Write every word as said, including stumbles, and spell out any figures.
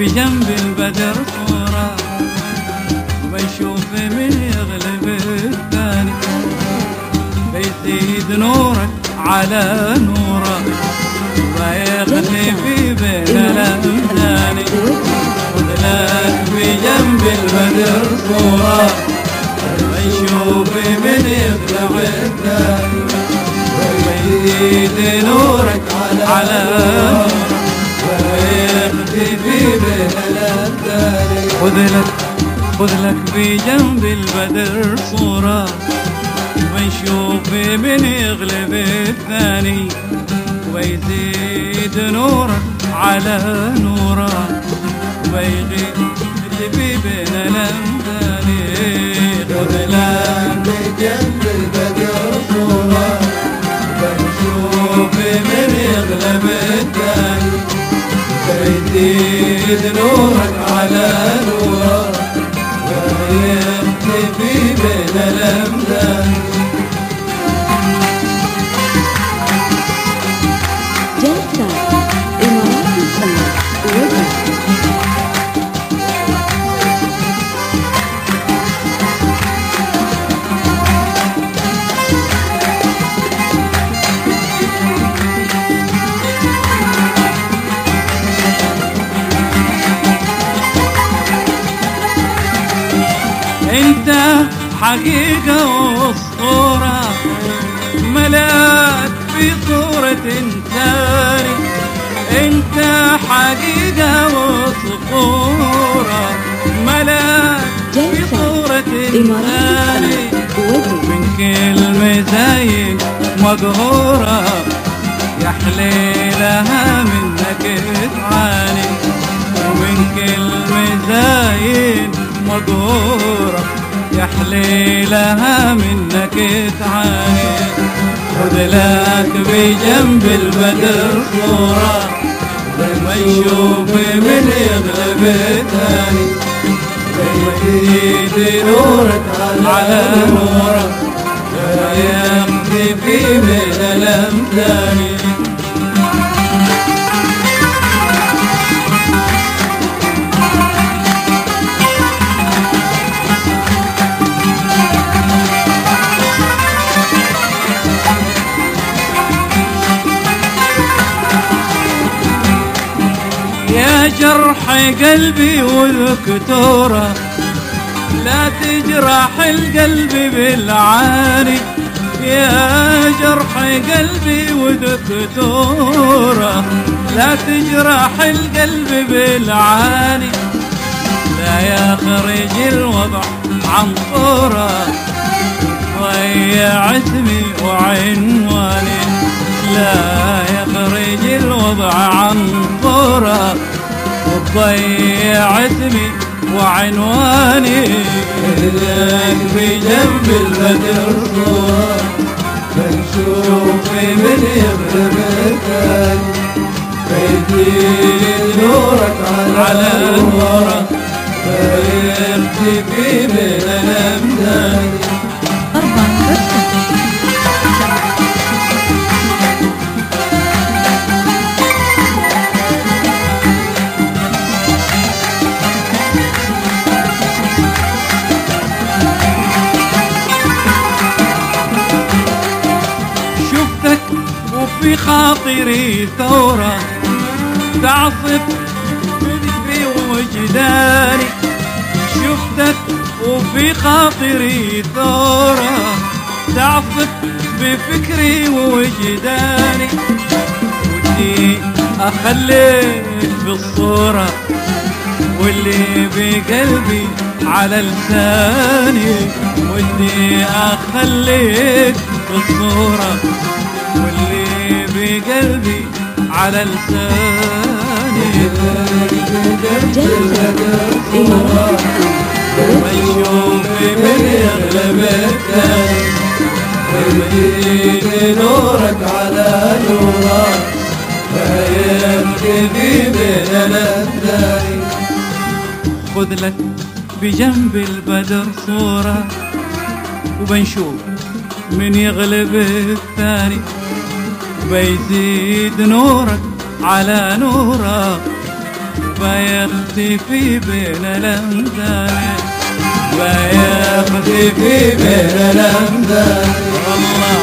بجنب البدر صورة وبنشوف من يغلب الثاني، بيزيد نورك على نوره ويغلي في بين الأمثاني. خذلك بجنب البدر صورة وبنشوف من يغلب الثاني، ويزيد نورك على نوره خذلك خذلك بجنب البدر صورة ونشوف من يغلب الثاني، ويزيد نورك على نوره ويغيب اللي بين الأمثاني. خذلك بجنب البدر صورة ونشوف من يغلب الثاني، ويزيد نورك على نوره ويختفي بين الأمثال. جلسة إمارات الصلاة وجه انت حقيقة واسطورة ملاك في صورة انساني، انت حقيقة واسطورة ملاك في صورة انساني، من كل مزاين مقهورة يا حليلها منك تعاني، ومن كل مزاين مقهورة يا حليلها منك تعاني. خذلك بجنب البدر صورة ونشوف من يغلب الثاني، ويزيد نورك على نورك ويختفي من الأمثال. يا جرح قلبي وذكتوره لا تجرح القلب بالعاني، يا جرح قلبي وذكتوره لا تجرح القلب بالعاني، لا يخرج الوضع عن طوره ضيع اسمي وعنواني، لا يخرج الوضع عن طوره وتضيع اسمي وعنواني. خذلك بجنب البدر صورة بنشوف من يغلب الثاني، فيزيد نورك على نورك فيختفي من الأمثال. وفي خاطري ثورة تعصف بذكري ووجداني، شفتك وفي خاطري ثورة تعصف بفكري ووجداني، ودي أخليك بالصورة واللي بقلبي على لساني، ودي أخليك بالصورة واللي بقلبي على لساني. ويشوف من يغلب الثاني، ويزيد نورك على نورك فيختفي بين الأمثال. خذلك بجنب البدر صورة وبنشوف من يغلب الثاني، بيزيد نورك على نوره فيختفي بين الأمثال، فيختفي بين الأمثال. الله